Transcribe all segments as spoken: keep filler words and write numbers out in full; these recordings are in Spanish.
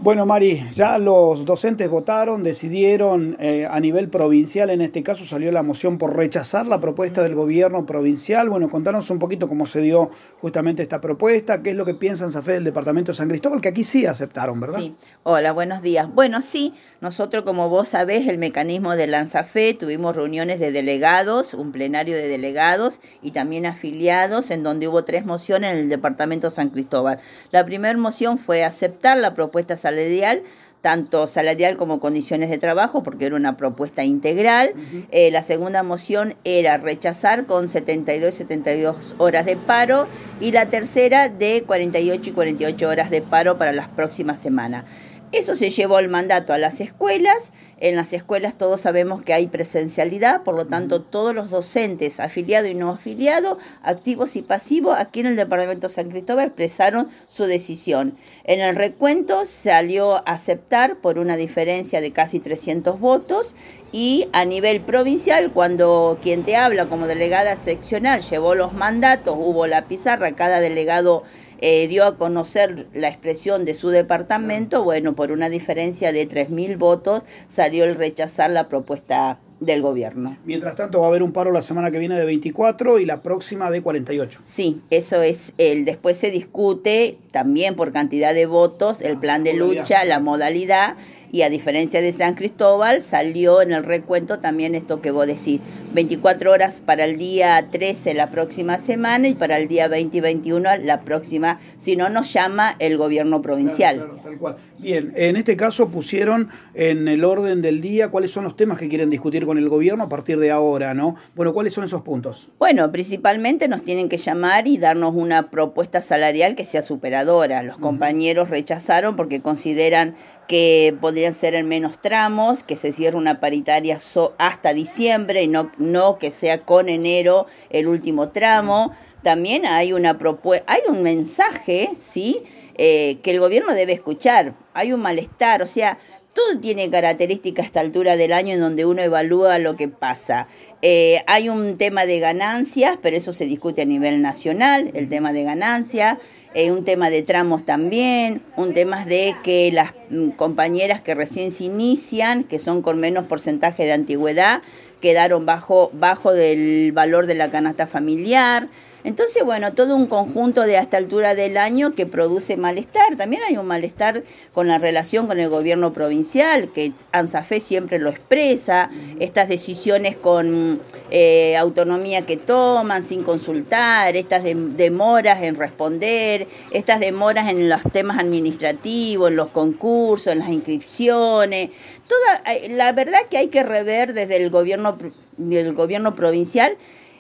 Bueno, Mari, ya los docentes votaron, decidieron eh, a nivel provincial, en este caso salió la moción por rechazar la propuesta del gobierno provincial. Bueno, contanos un poquito cómo se dio justamente esta propuesta, qué es lo que piensa en SANFE del departamento de San Cristóbal, que aquí sí aceptaron, ¿verdad? Sí, hola, buenos días. Bueno, sí, nosotros como vos sabés, el mecanismo de la ANSAFE, tuvimos reuniones de delegados, un plenario de delegados y también afiliados, en donde hubo tres mociones en el departamento de San Cristóbal. La primera moción fue aceptar la propuesta salarial, tanto salarial como condiciones de trabajo, porque era una propuesta integral. Uh-huh. Eh, la segunda moción era rechazar con setenta y dos y setenta y dos horas de paro, y la tercera de cuarenta y ocho y cuarenta y ocho horas de paro para las próximas semanas. Eso se llevó el mandato a las escuelas. En las escuelas todos sabemos que hay presencialidad, por lo tanto todos los docentes, afiliados y no afiliados, activos y pasivos, aquí en el departamento de San Cristóbal expresaron su decisión. En el recuento salió a aceptar por una diferencia de casi trescientos votos, y a nivel provincial, cuando quien te habla como delegada seccional llevó los mandatos, hubo la pizarra, cada delegado Eh, dio a conocer la expresión de su departamento. Bueno, por una diferencia de tres mil votos salió el rechazar la propuesta del gobierno. Mientras tanto va a haber un paro la semana que viene de veinticuatro y la próxima de cuarenta y ocho. Sí, eso es el. Después se discute también por cantidad de votos el plan de lucha, la modalidad, y a diferencia de San Cristóbal salió en el recuento también esto que vos decís, veinticuatro horas para el día trece la próxima semana y para el día veinte y veintiuno la próxima, si no nos llama el gobierno provincial. Claro, claro, tal cual. Bien, en este caso pusieron en el orden del día cuáles son los temas que quieren discutir con el gobierno a partir de ahora, ¿no? Bueno, ¿cuáles son esos puntos? Bueno, principalmente nos tienen que llamar y darnos una propuesta salarial que sea superadora. Los uh-huh. compañeros rechazaron porque consideran que podrían ser en menos tramos, que se cierre una paritaria so hasta diciembre y no, no que sea con enero el último tramo. Uh-huh. También hay una propuesta, hay un mensaje, ¿sí?, eh, que el gobierno debe escuchar. Hay un malestar, o sea, todo tiene características a esta altura del año en donde uno evalúa lo que pasa. Eh, hay un tema de ganancias, pero eso se discute a nivel nacional, el tema de ganancias, eh, un tema de tramos también, un tema de que las mm, compañeras que recién se inician, que son con menos porcentaje de antigüedad, quedaron bajo, bajo del valor de la canasta familiar. Entonces, bueno, todo un conjunto de a esta altura del año que produce malestar. También hay un malestar con la relación con el gobierno provincial, que ANSAFE siempre lo expresa, estas decisiones con eh, autonomía que toman sin consultar, estas de, demoras en responder, estas demoras en los temas administrativos, en los concursos, en las inscripciones. Toda, la verdad que hay que rever desde el gobierno, del gobierno provincial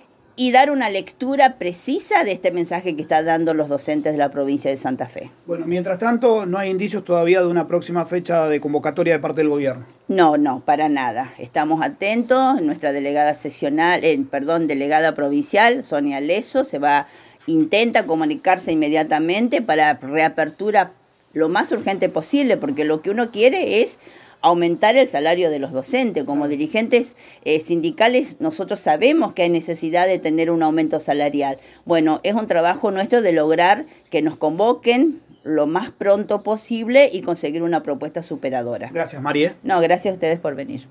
y dar una lectura precisa de este mensaje que están dando los docentes de la provincia de Santa Fe. Bueno, mientras tanto, no hay indicios todavía de una próxima fecha de convocatoria de parte del gobierno. No, no, para nada. Estamos atentos. Nuestra delegada seccional, eh, perdón, delegada provincial, Sonia Leso, se va, intenta comunicarse inmediatamente para reapertura lo más urgente posible, porque lo que uno quiere es aumentar el salario de los docentes. Como dirigentes eh, sindicales nosotros sabemos que hay necesidad de tener un aumento salarial. Bueno, es un trabajo nuestro de lograr que nos convoquen lo más pronto posible y conseguir una propuesta superadora. Gracias, María. No, gracias a ustedes por venir.